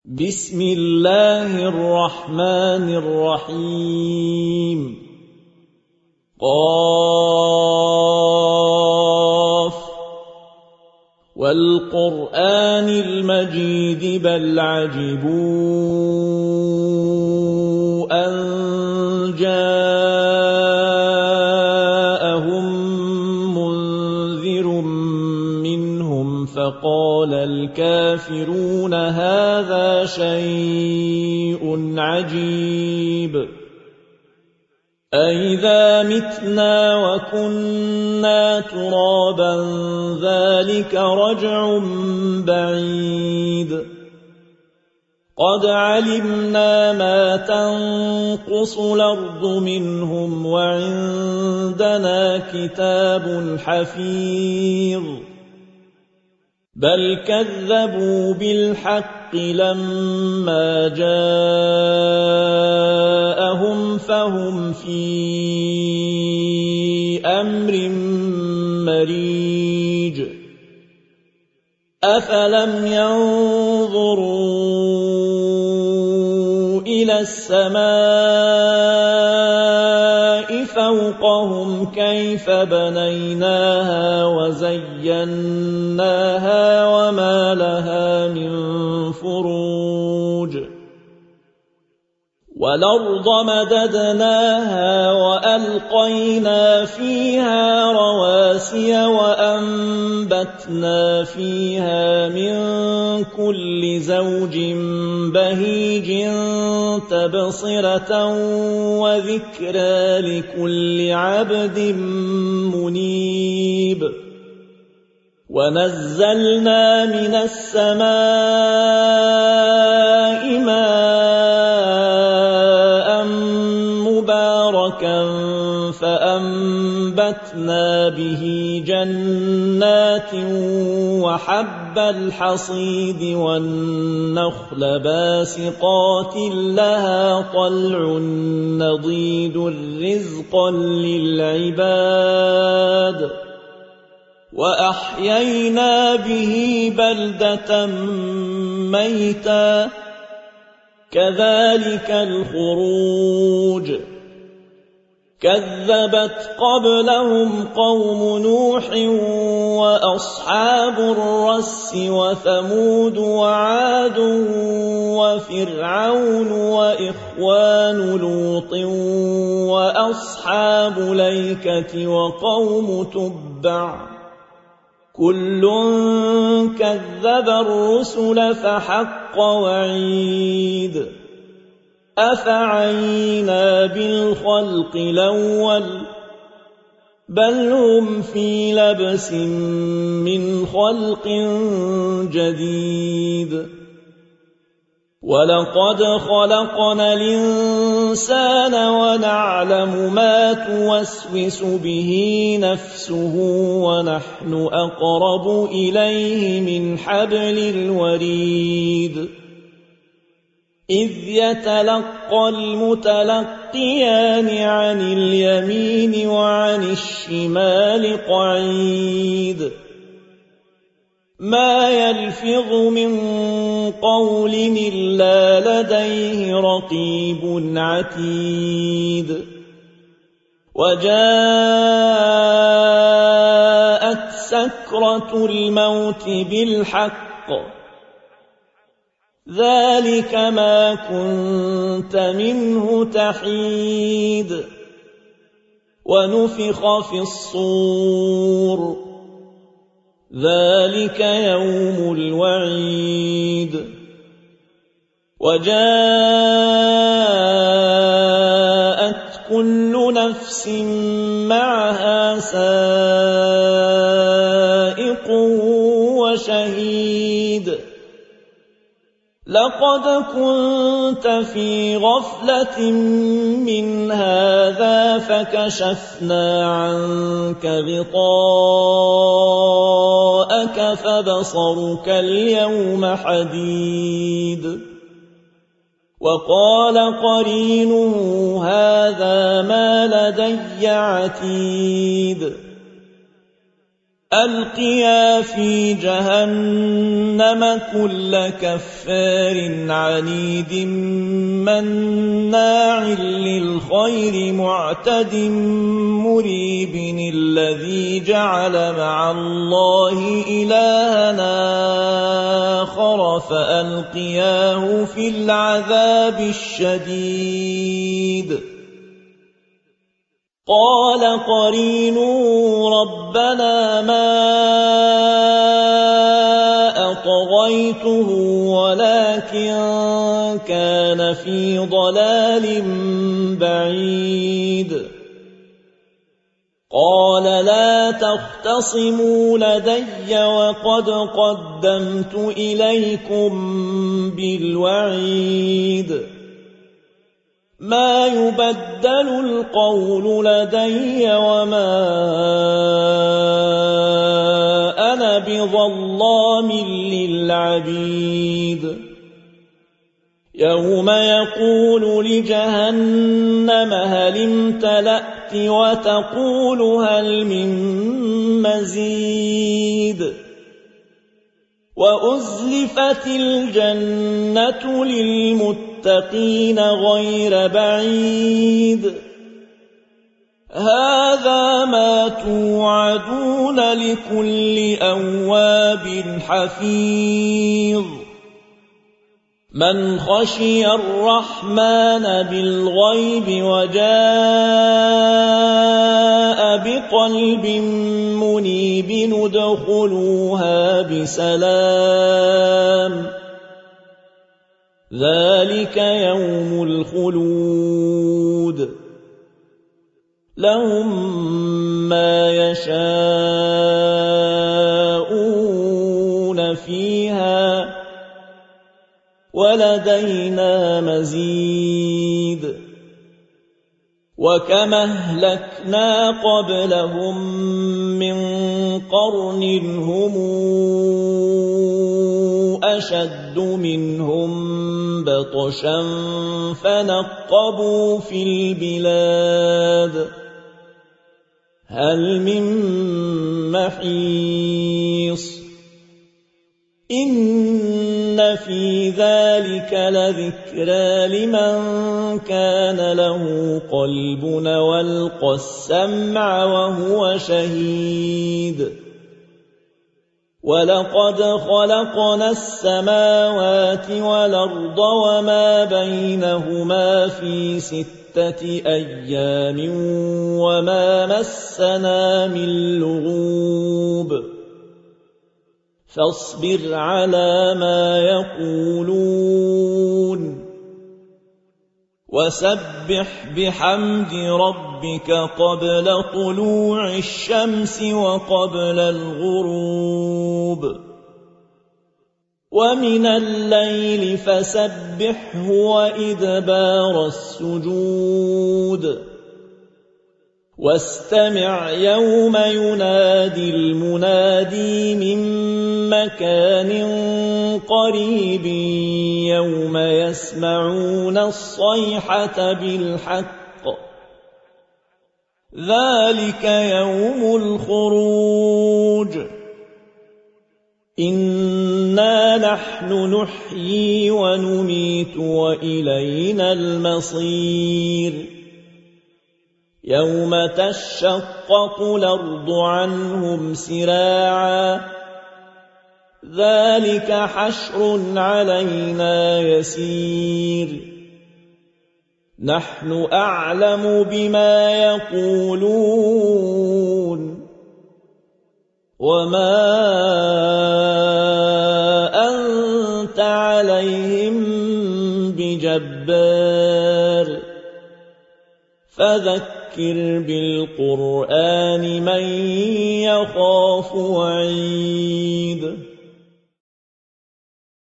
بسم الله الرحمن الرحيم قاف والقرآن المجيد بل عجبوا أن جاءهم منذر منهم فقال الكافرون هذا شيء عجيب أئذا متنا وكنا ترابا ذلك رجع بعيد قد علمنا ما تنقص الأرض منهم وعندنا كتاب حفيظ بل كذبوا بالحق لما جاءهم فهم في أمر مريج أفلم ينظروا إلى السماء فوقهم كيف بنيناها وزيناها وما لها من فروج والأرض مددناها وألقينا فيها رواسي وأنبتنا فيها من كل زوج بهيج تبصرة وذكرى لكل عبد منيب ونزلنا من السماء ماء مباركا فأنبتنا به جنات وحب الحصيد والنخل باسقات لها طلع نضيد رزقا للعباد وأحيينا به بلدة ميتا كذلك الخروج كذبت قبلهم قوم نوح وأصحاب الرس وثمود وعاد وفرعون وإخوان لوط وأصحاب الأيكة وقوم تبع كل كذب الرسل فحق وعيد أفعينا بالخلق الأول بل هم في لبس من خلق جديد ولقد خلقنا الإنسان ونعلم ما توسوس به نفسه ونحن أقرب إليه من حبل الوريد إذ يتلقى المتلقيان عن اليمين وعن الشمال قعيد ما يلفظ من قول إلا لديه رقيب عتيد وجاءت سكرة الموت بالحق ذلك ما كنت منه تحيد ونفخ في الصور ذلك يوم الوعيد وجاءت كل نفس معها سائق وشهيد لقد كنت في غفلة من هذا فكشفنا عنك غطاءك فبصرك اليوم حديد وقال قرينه هذا ما لدي عتيد ألقيا في جهنم كل كفار عنيد مناع للخير معتد مريب الذي جعل مع الله إلهنا آخر فألقياه في العذاب الشديد قال قرينه ربنا ما أطغيته ولكن كان في ضلال بعيد قال لا تختصموا لدي وقد قدمت إليكم بالوعيد ما يبدل القول لدي وما أنا بظلام للعبيد يوم يقول لجهنم هل امتلأت وتقول هل من مزيد وأزلفت الجنة للمتقين غير بعيد هذا ما توعدون لكل أواب حفيظ من خشي الرحمن بالغيب وجاء بقلب منيب ادخلوها بسلام ذلك يوم الخلود لهم ما يشاءون فيها ولدينا مزيد وكما أهلكنا قبلهم من قرن هم أشد منهم بطشا فنقبوا في البلاد هل من محيص إن في ذلك لذكرى لمن كان له قلب والقى السمع وهو شهيد ولقد خلقنا السماوات والأرض وما بينهما في 6 أيام وما مسنا من لغوب فاصبر على ما يقولون وسبح بحمد ربك قبل طلوع الشمس وقبل الغروب ومن الليل فسبحه وإدبار السجود واستمع يوم ينادي المنادي من مكان قريب يوم يسمعون الصيحة بالحق ذلك يوم الخروج إنا نحن نحيي ونميت وإلينا المصير يوم تشقق الأرض عنهم سراعا ذلك حشر علينا يسير نحن أعلم بما يقولون وما أنت عليهم بجبار فذكر بالقرآن من يخاف وعيد